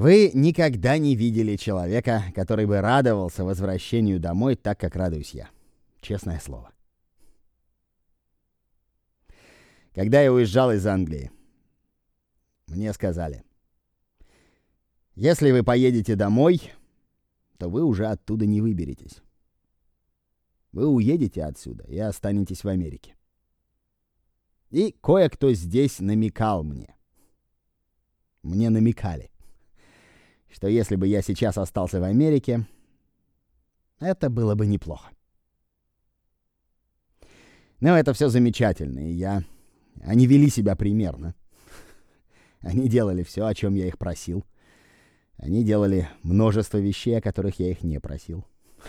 Вы никогда не видели человека, который бы радовался возвращению домой так, как радуюсь я. Честное слово. Когда я уезжал из Англии, мне сказали: если вы поедете домой, то вы уже оттуда не выберетесь. Вы уедете отсюда и останетесь в Америке. И кое-кто здесь намекал мне. Мне намекали, что если бы я сейчас остался в Америке, это было бы неплохо. Но это все замечательно, и они вели себя примерно. Они делали все, о чем я их просил. Они делали множество вещей, о которых я их не просил.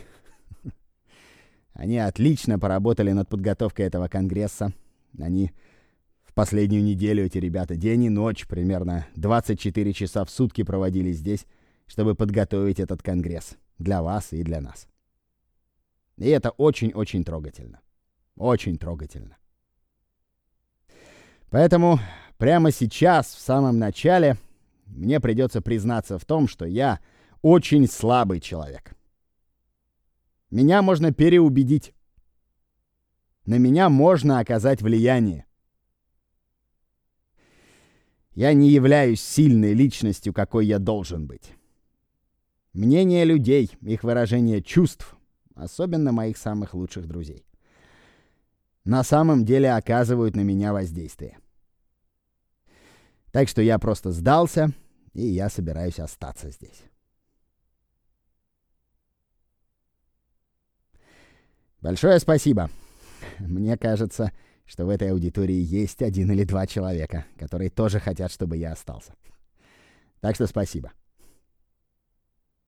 Они отлично поработали над подготовкой этого конгресса. Они в последнюю неделю, эти ребята, день и ночь, примерно 24 часа в сутки проводили здесь, чтобы подготовить этот конгресс для вас и для нас. И это очень-очень трогательно. Очень трогательно. Поэтому прямо сейчас, в самом начале, мне придется признаться в том, что я очень слабый человек. Меня можно переубедить. На меня можно оказать влияние. Я не являюсь сильной личностью, какой я должен быть. Мнение людей, их выражение чувств, особенно моих самых лучших друзей, на самом деле оказывают на меня воздействие. Так что я просто сдался, и я собираюсь остаться здесь. Большое спасибо. Мне кажется, что в этой аудитории есть 1 или 2 человека, которые тоже хотят, чтобы я остался. Так что спасибо.